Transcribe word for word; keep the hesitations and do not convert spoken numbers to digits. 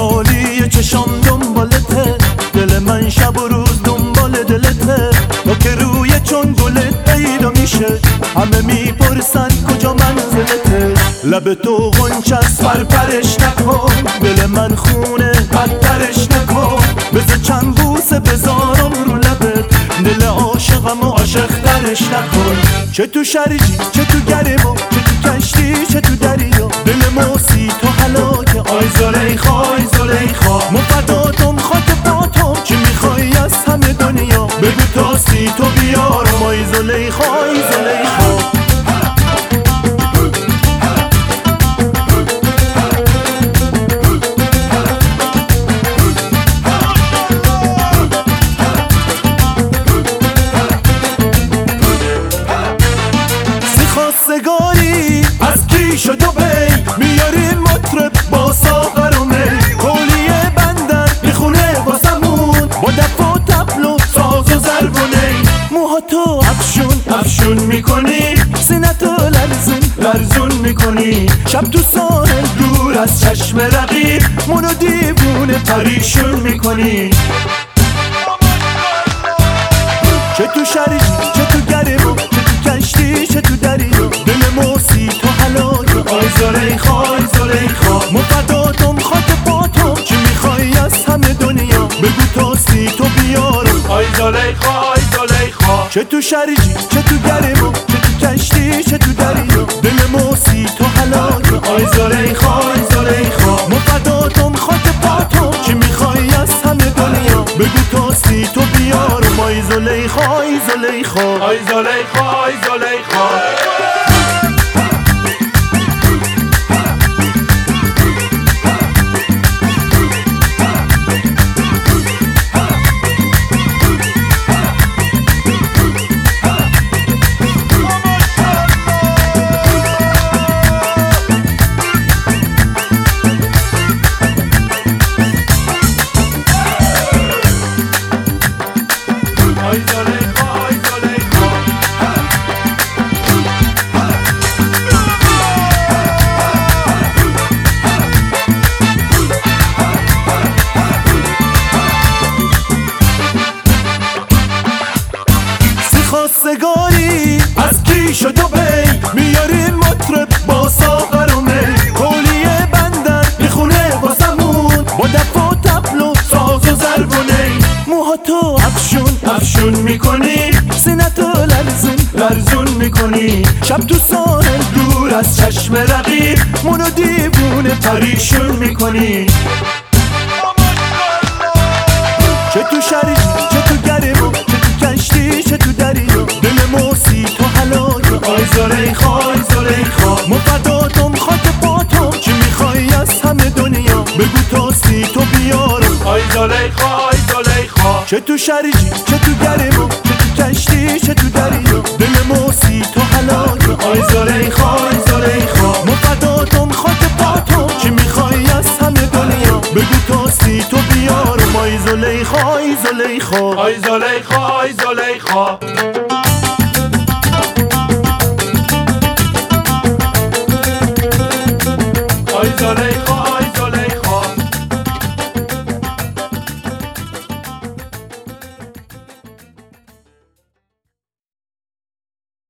سالی چشام دنبالته، دل من شب و روز دنبال دلته. تا که روی چون گلت پیدا میشه همه میپرسن کجا منزلته. لب تو غنچه است پرپرش نکن، دل من خونه بدترش نکن. بذار چند بوسه بذارم رو لبت، دل عاشقم و عاشق ترش نکن. چه تو شرجی چه تو گرما، چه تو کشتی چه تو دریا، دل موسی تو هلاک. آی زلیخا آی زلیخا مفداتم خاک پاتم، چی میخوای از همه دنیا بگو تاستی تو بیارم. آی زلیخا آی زلیخا خواستگاری از کی شد و بی، میاریم مطرب با ساغر و می. کولیه بندر میخونه واسمون با دف و طبل و ساز و ضرب و نی. موهاتو افشون افشون میکنی، سینتو لرزون لرزون میکنی. شب تو ساحل دور از چشم رقیب منو دیوونه پریشون میکنی. چه تو شرجی چه تو گرما، چه تو کشتی چه تو دریا، دل موسی تو هلاک. آی زلیخا آی زلیخا مفداتم خاک پاتم، چی میخوای از همه دنیا بگو تاستی تو بیارم. آی زلیخا آی زلیخا چه تو شرجی چه تو گرما، چه تو کشتی چه تو دریا، دل موسی تو هلاک. آی زلیخا آی زلیخا مفداتم خاک پاتم، چی میخوای از همه دنیا بگو تاستی تو بیارم. آی زلیخا آی زلیخا آی زلیخا آی زلیخا خواستگاری از کی شد و بی، میاریم مطرب با ساغر و می. کولیه بندر میخونه واسمون با دف و طبل و ساز و ضرب و نی. موهاتو افشون افشون میکنی، سینتو لرزون لرزون میکنی. شب تو ساحل دور از چشم رقیب منو دیوونه پریشون میکنی. چه تو شرجی چه تو گرما، چه تو کشتی چه تو دریا، دل موسی تو هلاک. آی زلیخا آی زلیخا مفداتم خاک پاتم، چی میخوای از همه دنیا بگو تاستی تو بیارم. آی زلیخا آی زلیخا چه تو شرجی چه تو گرما، چه تو کشتی چه تو دریا، دل موسی تو هلاک. آی زلیخا آی زلیخا مفداتم خاک پاتم، چی میخوای از همه دنیا بگو تاستی تو بیارم. آی زلیخا آی زلیخا آی زلیخا آی زلیخا آی زلیخا آی